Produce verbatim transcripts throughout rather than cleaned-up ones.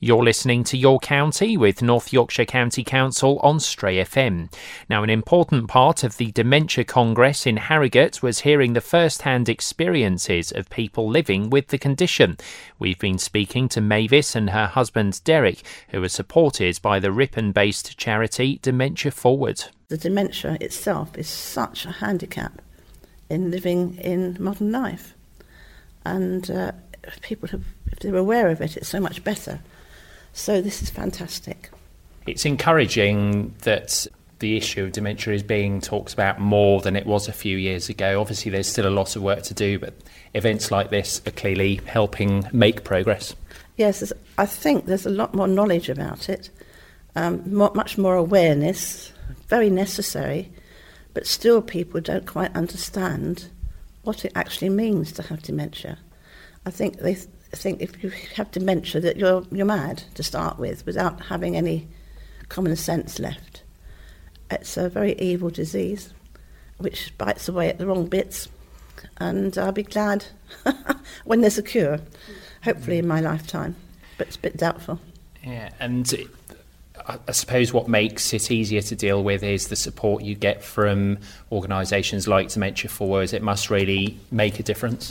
You're listening to Your County with North Yorkshire County Council on Stray F M. Now, an important part of the Dementia Congress in Harrogate was hearing the first-hand experiences of people living with the condition. We've been speaking to Mavis and her husband Derek, who are supported by the Ripon-based charity Dementia Forward. The dementia itself is such a handicap in living in modern life. And uh, if people have, if they're aware of it, it's so much better. So this is fantastic. It's encouraging that the issue of dementia is being talked about more than it was a few years ago. Obviously, there's still a lot of work to do, but events like this are clearly helping make progress. Yes, I think there's a lot more knowledge about it, um, more, much more awareness, very necessary, but still people don't quite understand what it actually means to have dementia. I think they th- think if you have dementia that you're you're mad to start with, without having any common sense left. It's a very evil disease which bites away at the wrong bits, and I'll be glad when there's a cure, hopefully in my lifetime, but it's a bit doubtful. Yeah, and it, I suppose what makes it easier to deal with is the support you get from organisations like Dementia Forward. It must really make a difference.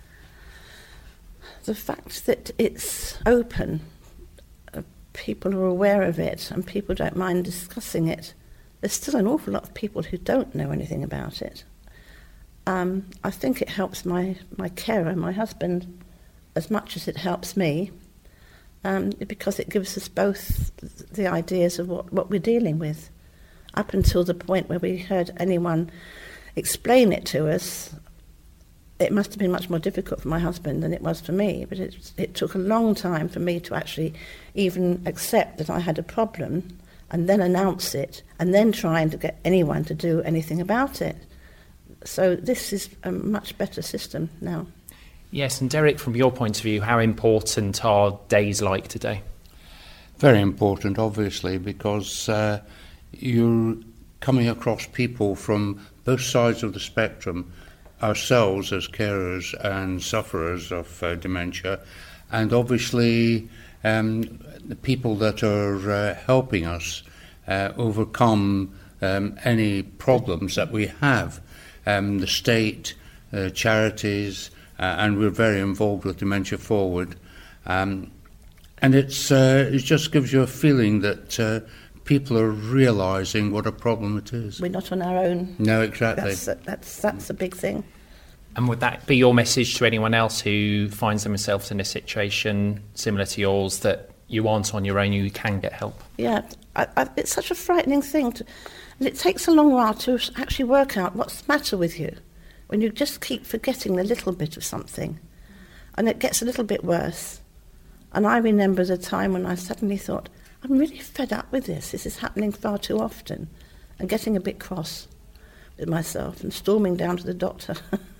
The fact that it's open, uh, people are aware of it and people don't mind discussing it. There's still an awful lot of people who don't know anything about it. Um, I think it helps my, my carer, my husband, as much as it helps me, um, because it gives us both the ideas of what, what we're dealing with. Up until the point where we heard anyone explain it to us, it must have been much more difficult for my husband than it was for me, but it, it took a long time for me to actually even accept that I had a problem and then announce it and then trying to get anyone to do anything about it. So this is a much better system now. Yes, and Derek, from your point of view, how important are days like today? Very important, obviously, because uh, you're coming across people from both sides of the spectrum, ourselves as carers and sufferers of uh, dementia, and obviously um, the people that are uh, helping us uh, overcome um, any problems that we have. Um, the state, uh, charities, uh, and we're very involved with Dementia Forward. Um, and it's uh, it just gives you a feeling that uh, people are realising what a problem it is. We're not on our own. No, exactly. That's a, that's, that's a big thing. And would that be your message to anyone else who finds themselves in a situation similar to yours, that you aren't on your own, you can get help? Yeah, I, I, it's such a frightening thing. To, and it takes a long while to actually work out what's the matter with you, when you just keep forgetting a little bit of something. And it gets a little bit worse. And I remember the time when I suddenly thought, I'm really fed up with this. This is happening far too often. And getting a bit cross with myself and storming down to the doctor.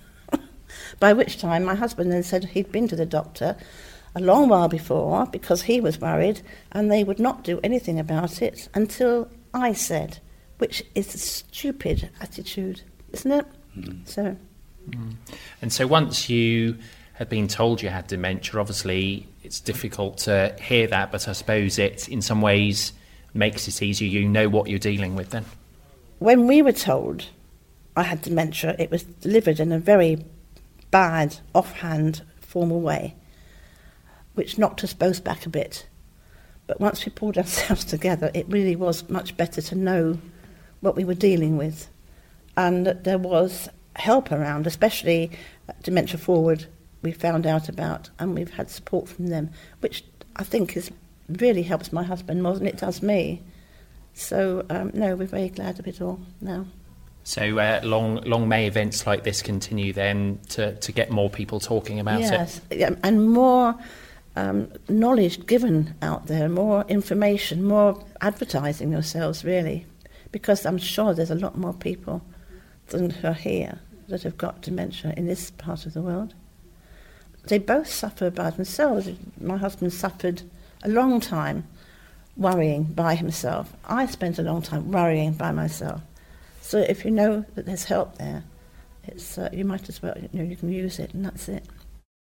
By which time my husband then said he'd been to the doctor a long while before because he was worried and they would not do anything about it until I said, which is a stupid attitude, isn't it? Mm. So, mm. And so once you had been told you had dementia, obviously it's difficult to hear that, but I suppose it in some ways makes it easier. You know what you're dealing with then. When we were told I had dementia, it was delivered in a very bad, offhand, formal way, which knocked us both back a bit. But once we pulled ourselves together, it really was much better to know what we were dealing with, and that there was help around, especially Dementia Forward we found out about, and we've had support from them, which I think is really helps my husband more than it does me. So, um, no, we're very glad of it all now. So uh, long long may events like this continue then to, to get more people talking about yes, it? Yes, and more um, knowledge given out there, more information, more advertising yourselves, really, because I'm sure there's a lot more people than who are here that have got dementia in this part of the world. They both suffer by themselves. My husband suffered a long time worrying by himself. I spent a long time worrying by myself. So if you know that there's help there, it's uh, you might as well, you know, you can use it, and that's it.